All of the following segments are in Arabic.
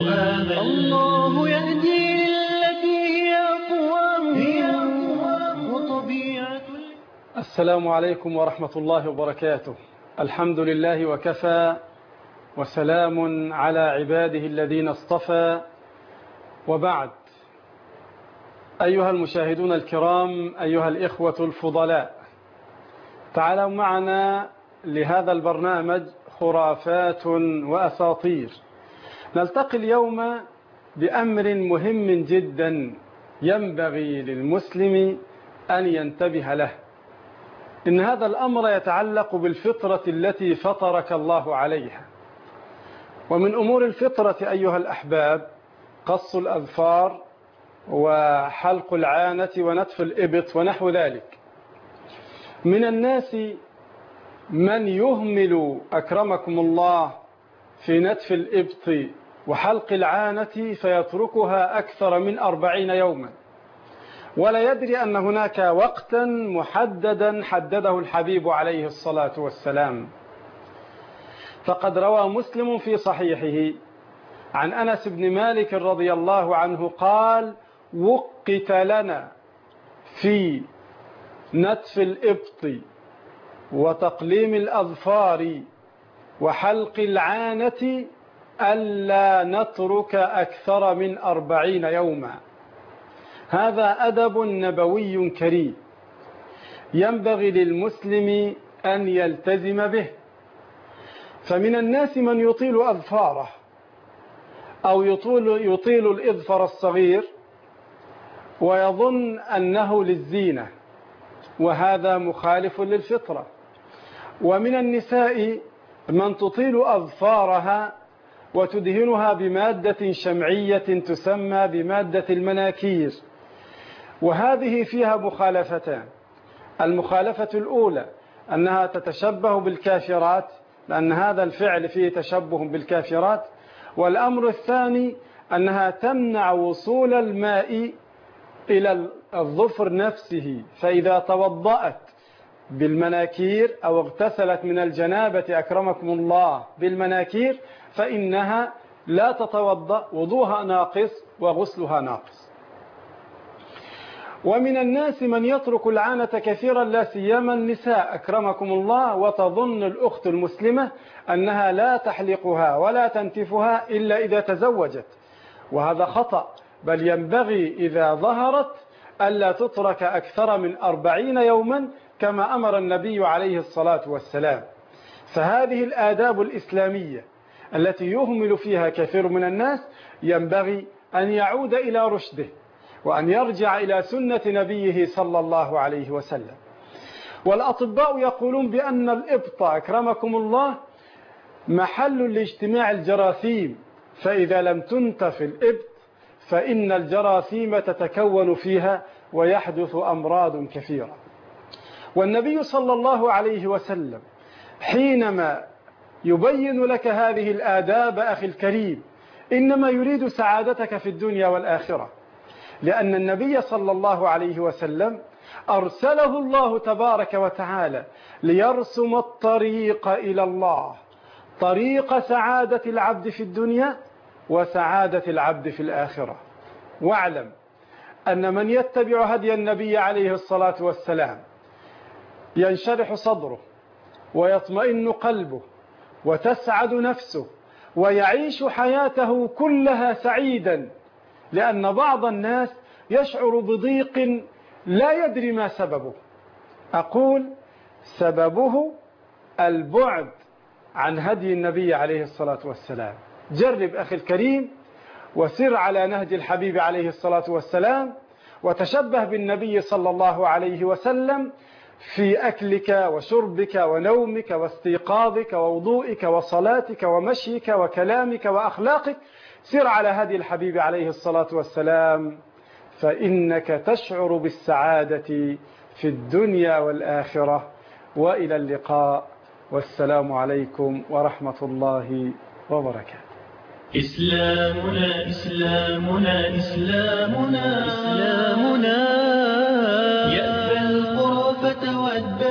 الله يهدي التي هي أقوام وطبيعة. السلام عليكم ورحمة الله وبركاته. الحمد لله وكفى، وسلام على عباده الذين اصطفى، وبعد. أيها المشاهدون الكرام، أيها الإخوة الفضلاء، تعالوا معنا لهذا البرنامج خرافات وأساطير. نلتقي اليوم بأمر مهم جدا ينبغي للمسلم أن ينتبه له. إن هذا الأمر يتعلق بالفطرة التي فطرك الله عليها. ومن أمور الفطرة أيها الأحباب قص الأظفار وحلق العانة ونتف الإبط ونحو ذلك. من الناس من يهمل أكرمكم الله في نتف الإبط وحلق العانة فيتركها أكثر من 40 يوما، ولا يدري أن هناك وقتا محددا حدده الحبيب عليه الصلاة والسلام. فقد روى مسلم في صحيحه عن أنس بن مالك رضي الله عنه قال: وقت لنا في نتف الإبط وتقليم الأظفار وحلق العانة ألا نترك أكثر من 40 يوما. هذا أدب نبوي كريم ينبغي للمسلم أن يلتزم به. فمن الناس من يطيل أظفاره أو يطيل الإظفر الصغير ويظن أنه للزينة، وهذا مخالف للفطرة. ومن النساء من تطيل أظفارها وتدهنها بمادة شمعية تسمى بمادة المناكير، وهذه فيها مخالفتان. المخالفة الأولى أنها تتشبه بالكافرات، لأن هذا الفعل فيه تشبه بالكافرات. والأمر الثاني أنها تمنع وصول الماء إلى الظفر نفسه، فإذا توضأت بالمناكير أو اغتسلت من الجنابة أكرمكم الله بالمناكير فإنها لا تتوضأ، وضوءها ناقص وغسلها ناقص. ومن الناس من يترك العانة كثيرا، لا سيما النساء أكرمكم الله، وتظن الأخت المسلمة أنها لا تحلقها ولا تنتفها إلا إذا تزوجت، وهذا خطأ. بل ينبغي إذا ظهرت ألا تترك أكثر من 40 يوما كما أمر النبي عليه الصلاة والسلام. فهذه الآداب الإسلامية التي يهمل فيها كثير من الناس ينبغي أن يعود إلى رشده، وأن يرجع إلى سنة نبيه صلى الله عليه وسلم. والأطباء يقولون بأن الإبط أكرمكم الله محل لاجتماع الجراثيم، فإذا لم تنتف الإبط فإن الجراثيم تتكون فيها ويحدث أمراض كثيرة. والنبي صلى الله عليه وسلم حينما يبين لك هذه الآداب أخي الكريم إنما يريد سعادتك في الدنيا والآخرة، لأن النبي صلى الله عليه وسلم أرسله الله تبارك وتعالى ليرسم الطريق إلى الله، طريق سعادة العبد في الدنيا وسعادة العبد في الآخرة. واعلم أن من يتبع هدي النبي عليه الصلاة والسلام ينشرح صدره ويطمئن قلبه وتسعد نفسه ويعيش حياته كلها سعيدا، لأن بعض الناس يشعر بضيق لا يدري ما سببه. أقول سببه البعد عن هدي النبي عليه الصلاة والسلام. جرب أخي الكريم وسر على نهج الحبيب عليه الصلاة والسلام، وتشبه بالنبي صلى الله عليه وسلم في أكلك وشربك ونومك واستيقاظك ووضوئك وصلاتك ومشيك وكلامك وأخلاقك. سر على هدي الحبيب عليه الصلاة والسلام، فإنك تشعر بالسعادة في الدنيا والآخرة. وإلى اللقاء، والسلام عليكم ورحمة الله وبركاته. إسلامنا إسلامنا إسلامنا إسلامنا يأبى الخرافة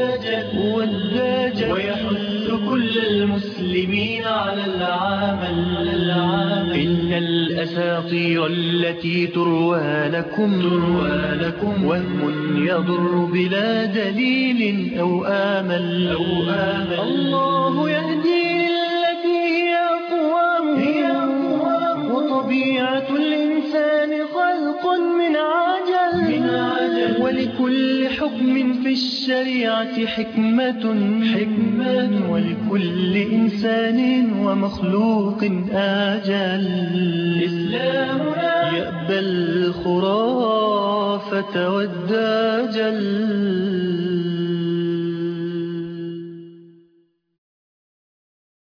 والدجل ويحث كل المسلمين على العمل من الأساطير التي تروى لكم وهم يضر بلا دليل أو آمل الله يهدي التي هي أقوام وطبيعة الإنسان خلق من عجل ولكل حكم في الشريعة حكمة ولكل إنسان ومخلوق آجل إسلامنا يأبى الخرافة والدجل